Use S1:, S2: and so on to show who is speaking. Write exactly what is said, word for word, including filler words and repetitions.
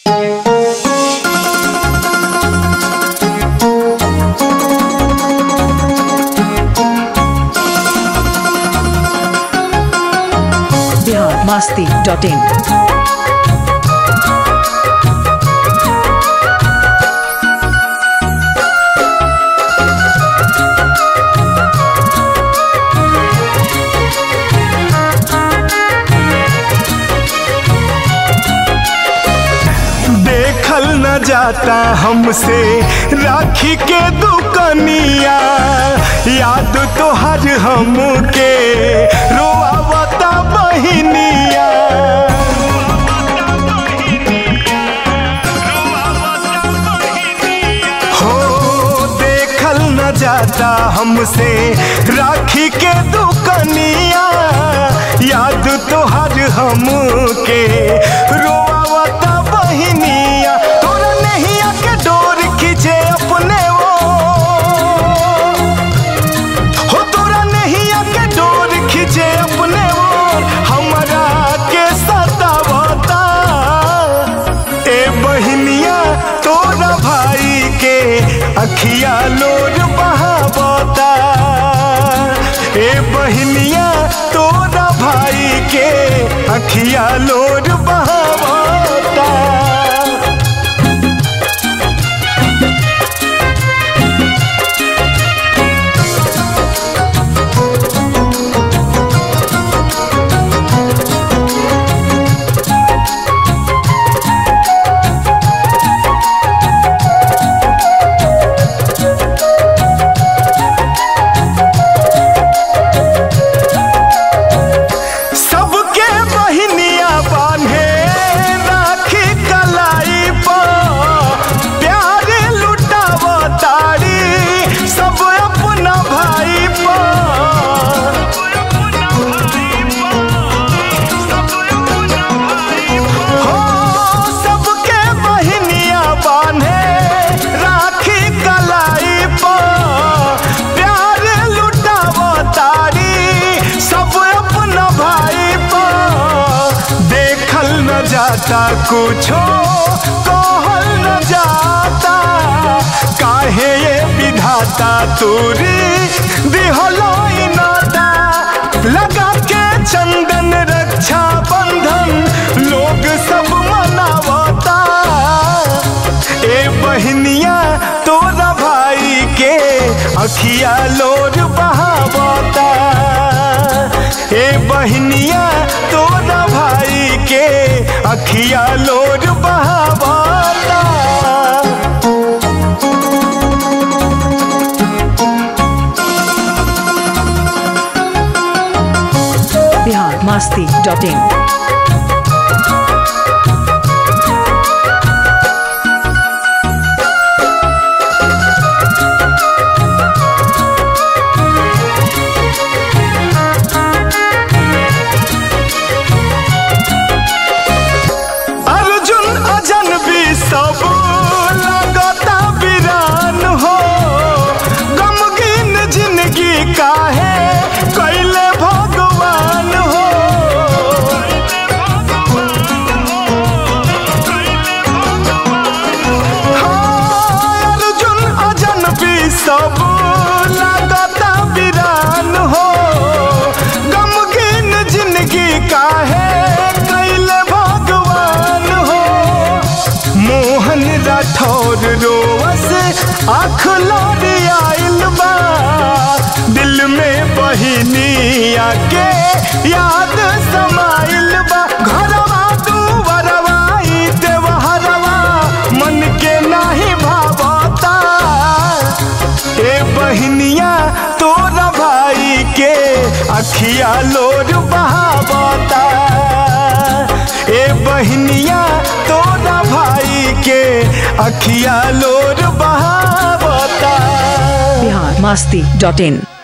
S1: Bihar Masti dot इन।
S2: देखल न जाता हमसे राखी के दुकनिया, याद तो हर हमके रोआवता बहिनिया। हो देखल न जाता हमसे राखी के दुकनिया, याद तो हर हमके रोआवता बहिनिया। तोरा नैया के डोर खींचे अपने वो, हो तोरा नैया के डोर खींचे अपने वो, हमरा के सतावता ए बहिनिया। तोरा भाई के अखिया लोर बहावता ए बहिनिया। तोरा भाई के अखिया लोर बहावता। सबके बहिनिया बांधे राखी कलाई पर, प्यार लुटावतारी सब अपना भाई पर। हो सबके बहिनिया बांधे राखी कलाई पर, प्यार लुटावतारी सब अपना भाई पर। देखल न जाता कुछो कहल न जाता, काहे ये विधाता तोरी दिहलो नाता। लगा के चंदन रक्षा बंधन लोग सब मनावता ए बहिनिया। तोरा भाई के अखिया लोर बहावता ए बहिनिया। तोरा भाई के अखिया लोर बहावता।
S1: Bihar Masti dot in.
S2: अर्जुन अजनबी सब लगता वीरान हो, गमगीन जिंदगी काहे कैले भगवान हो। हाँ, अर्जुन अजनबी सब लगता वीरान हो, गमगीन जिंदगी काहे कैले भगवान हो। मोहन राठौर रोवस आँख लोरी आइल बा, दिल में बहिनिया के याद समाइल बा। घरवा दुवरवा ई देवहरवा मन के नाही भावता ए बहिनिया। तोरा भाई के अखिया लोर बहावता ए बहिनिया। तोरा भाई के अखिया लोर बहावता।
S1: बिहार मस्ती डॉट इन।